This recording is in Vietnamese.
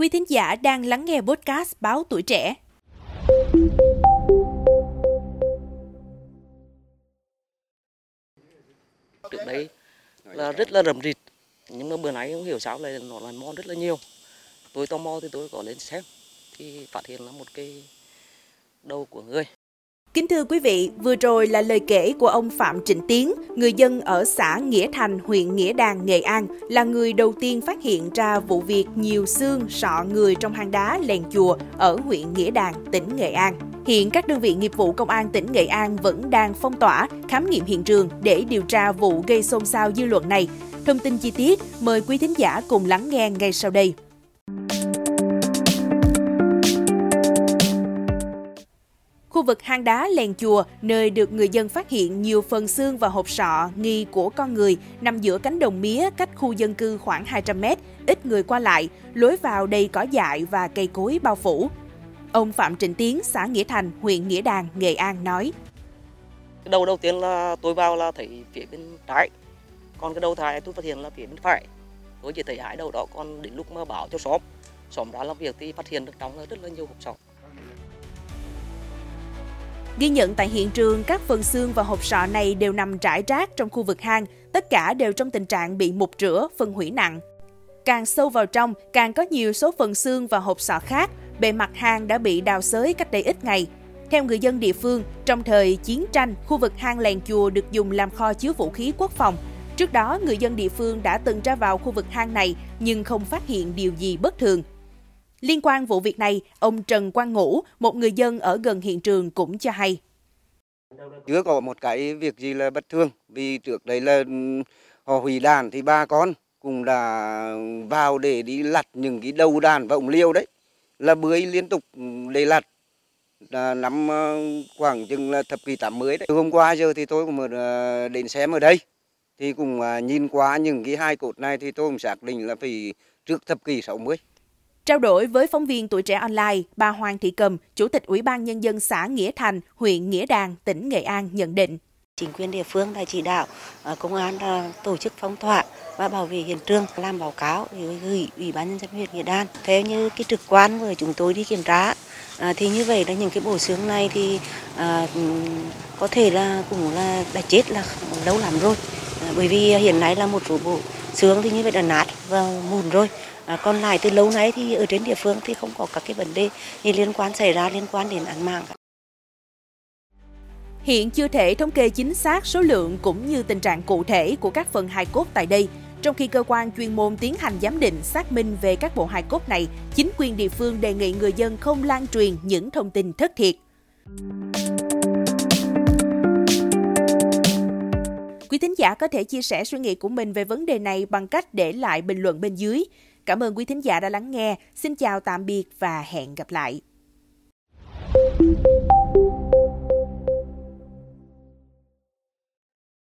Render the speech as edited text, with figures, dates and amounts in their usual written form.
Quý thính giả đang lắng nghe podcast Báo Tuổi Trẻ. Trước đấy là rất là rầm rịt, nhưng mà bữa nay không hiểu sao lại nó mon rất là nhiều. Tôi tò mò thì tôi có lên xem, thì phát hiện là một cái đầu của người. Kính thưa quý vị, vừa rồi là lời kể của ông Phạm Trịnh Tiến, người dân ở xã Nghĩa Thành, huyện Nghĩa Đàn, Nghệ An, là người đầu tiên phát hiện ra vụ việc nhiều xương sọ người trong hang đá Lèn Chùa ở huyện Nghĩa Đàn, tỉnh Nghệ An. Hiện các đơn vị nghiệp vụ công an tỉnh Nghệ An vẫn đang phong tỏa, khám nghiệm hiện trường để điều tra vụ gây xôn xao dư luận này. Thông tin chi tiết, mời quý thính giả cùng lắng nghe ngay sau đây. Khu vực hang đá Lèn Chùa, nơi được người dân phát hiện nhiều phần xương và hộp sọ nghi của con người, nằm giữa cánh đồng mía cách khu dân cư khoảng 200 mét, ít người qua lại, lối vào đầy cỏ dại và cây cối bao phủ. Ông Phạm Trịnh Tiến, xã Nghĩa Thành, huyện Nghĩa Đàn, Nghệ An nói. Cái đầu tiên là tôi vào là thấy phía bên trái, còn cái đầu thứ hai tôi phát hiện là phía bên phải. Tôi chỉ thấy hai đầu đó, còn đến lúc mà báo cho xóm ra làm việc thì phát hiện được trong rất là nhiều hộp sọ. Ghi nhận tại hiện trường, các phần xương và hộp sọ này đều nằm rải rác trong khu vực hang, tất cả đều trong tình trạng bị mục rửa, phân hủy nặng. Càng sâu vào trong, càng có nhiều số phần xương và hộp sọ khác, bề mặt hang đã bị đào xới cách đây ít ngày. Theo người dân địa phương, trong thời chiến tranh, khu vực hang Lèn Chùa được dùng làm kho chứa vũ khí quốc phòng. Trước đó, người dân địa phương đã từng ra vào khu vực hang này nhưng không phát hiện điều gì bất thường. Liên quan vụ việc này, ông Trần Quang Ngũ, một người dân ở gần hiện trường cũng cho hay. Chưa có một cái việc gì là bất thường, vì trước đây là họ hủy đàn thì bà con cũng đã vào để đi lặt những cái đầu đàn và ống liêu đấy, là bưởi liên tục để lặt. Năm khoảng chừng là thập kỷ 80 đấy. Hôm qua giờ thì tôi cũng đến xem ở đây, thì cũng nhìn qua những cái hai cột này thì tôi cũng xác định là phải trước thập kỷ 60. Trao đổi với phóng viên Tuổi Trẻ Online, bà Hoàng Thị Cầm, Chủ tịch Ủy ban Nhân dân xã Nghĩa Thành, huyện Nghĩa Đàn, tỉnh Nghệ An nhận định. Chính quyền địa phương đã chỉ đạo công an tổ chức phong tỏa và bảo vệ hiện trường, làm báo cáo để gửi Ủy ban Nhân dân huyện Nghĩa Đàn. Theo như cái trực quan của chúng tôi đi kiểm tra, thì như vậy là những cái bộ xương này thì có thể là cũng là đã chết là lâu lắm rồi. Bởi vì hiện nay là một số bộ xương thì như vậy đã nát và mùn rồi. Còn lại từ lâu nay thì ở trên địa phương thì không có các cái vấn đề gì liên quan xảy ra liên quan đến án mạng. Hiện chưa thể thống kê chính xác số lượng cũng như tình trạng cụ thể của các phần hài cốt tại đây. Trong khi cơ quan chuyên môn tiến hành giám định xác minh về các bộ hài cốt này, chính quyền địa phương đề nghị người dân không lan truyền những thông tin thất thiệt. Quý thính giả có thể chia sẻ suy nghĩ của mình về vấn đề này bằng cách để lại bình luận bên dưới. Cảm ơn quý thính giả đã lắng nghe. Xin chào tạm biệt và hẹn gặp lại.